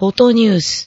フォトニュース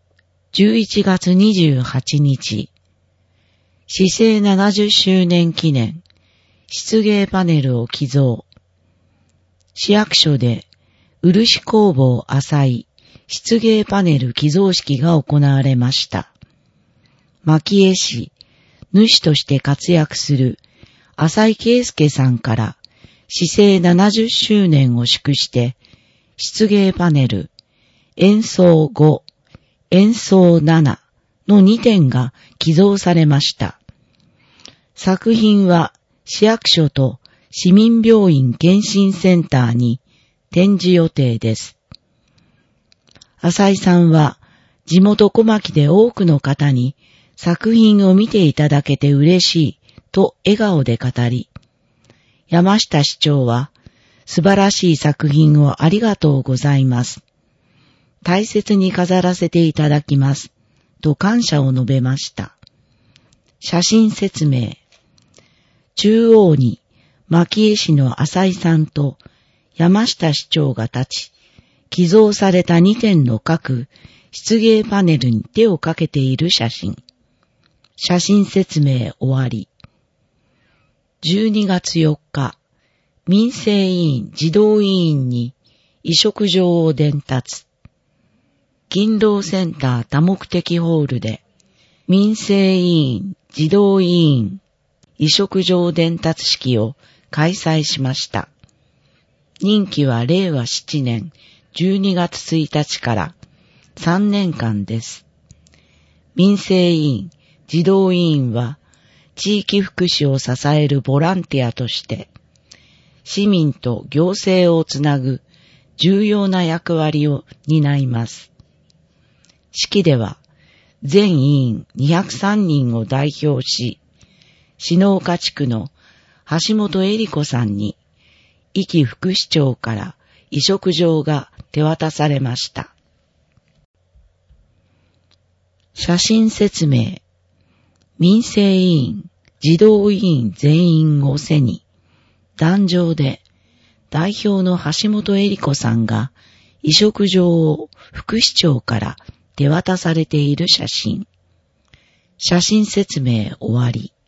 11月28日市政70周年記念漆芸パネルを寄贈。市役所で漆工房浅井漆芸パネル寄贈式が行われました。蒔絵師、主として活躍する浅井圭介さんから市政70周年を祝して漆芸パネル演奏5、演奏7の2点が寄贈されました。作品は市役所と市民病院健診センターに展示予定です。浅井さんは地元小牧で多くの方に作品を見ていただけて嬉しいと笑顔で語り、山下市長は素晴らしい作品をありがとうございます。大切に飾らせていただきます。と感謝を述べました。写真説明。中央に蒔絵師の浅井さんと山下市長が立ち、寄贈された2点の各漆芸パネルに手をかけている写真。写真説明終わり。12月4日、民生委員児童委員に委嘱状を伝達。勤労センター多目的ホールで民生委員児童委員委嘱状伝達式を開催しました。任期は令和7年12月1日から3年間です。民生委員児童委員は地域福祉を支えるボランティアとして市民と行政をつなぐ重要な役割を担います。式では全委員203人を代表し、篠岡地区の橋本恵里子さんに壱岐副市長から委嘱状が手渡されました。写真説明。民生委員、児童委員全員を背に、壇上で代表の橋本恵里子さんが委嘱状を副市長から手渡されている写真。写真説明終わり。